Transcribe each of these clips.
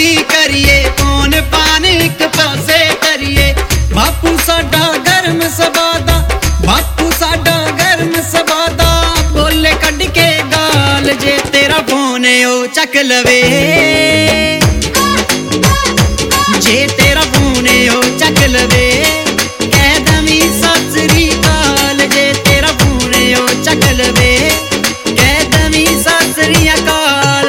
दी करिए कौन पान एक पासे करिए बापू साडा गर्म सबादा बापू साडा गर्म सबादा बोले कढ़ के गाल जे तेरा फोन ओ चक लवे जे तेरा फोन ओ चक लवे कह दमी सत श्री अकाल जे तेरा फोन ओ चक लवे कह दमी सत श्री अकाल।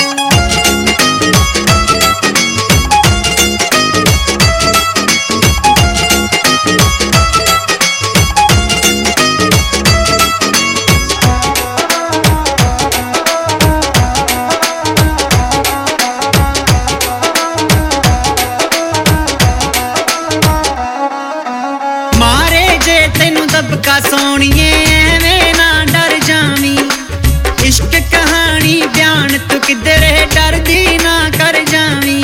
दबका सोनिए एवें ना डर जावी इश्क कहानी बयान तू किधर डर दी ना कर जावी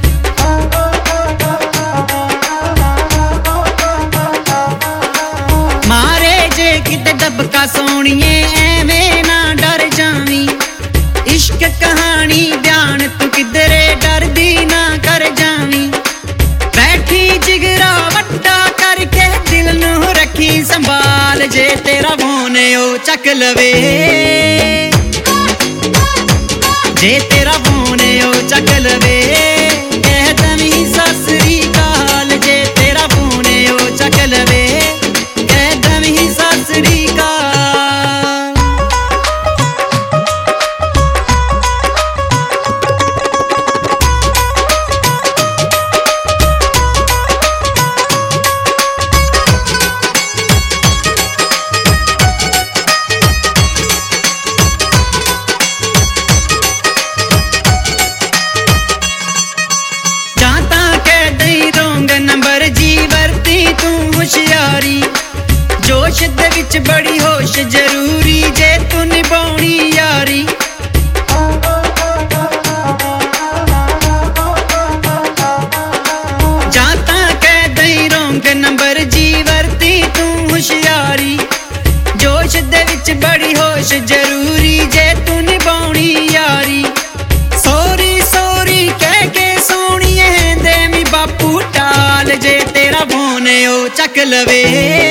मारे जे किते दबका सोनिए एवें ना डर जावी इश्क कहानी बयान तू किधर डर दी ना कर जावी बैठी जिगरा वड्डा करके दिल नू रखी संभाल जे तेरा फोन ओ चक लवे जे तेरा फोन ओ चक लवे कह दमी सत श्री अकाल जे तेरा फोन ओ चक लवे कह दमी सत श्री अकाल। जोश दे विच बड़ी होश जरूरी जे तू निभाउणी यारी जां तां कह दई रोंग नंबर जी वरती तू होशियारी जोश दे विच बड़ी होश जरूरी जे तू निभाउणी यारी सोरी सोरी कह के सोणीए देवी बापू टाल जे तेरा फोन ओ चक लवे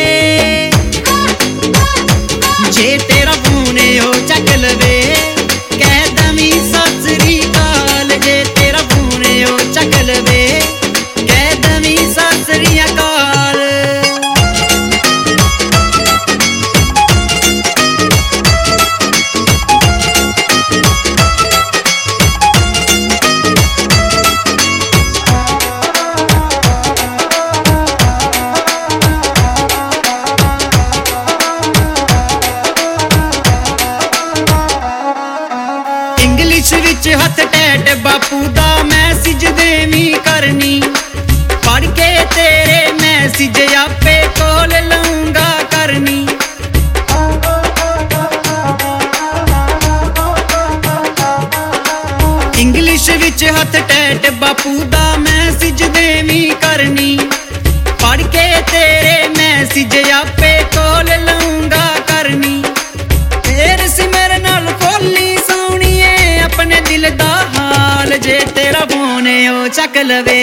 जे तेरा फोन ओ चक लवे कह दमी सत श्री अकाल जे तेरा फोन ओ चक लवे कह दमी सत श्री अकाल। विच हथ टैट बापू दा मैसेज देवी करनी पढ़ के तेरे मैसेज आपे कोल लूंगा करनी इंग्लिश विच हथ टैट बापू दा मैसेज देवी करनी पढ़ के तेरे मैसेज आपे कोल लूंगा करनी फिर सी मेरे नाल खोली अपने दिल दा हाल जे तेरा फोन ओ चक लवे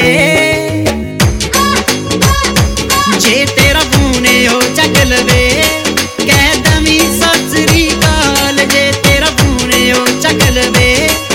जे तेरा फोन ओ चक लवे कह दमी सत श्री अकाल जे तेरा फोन ओ चक लवे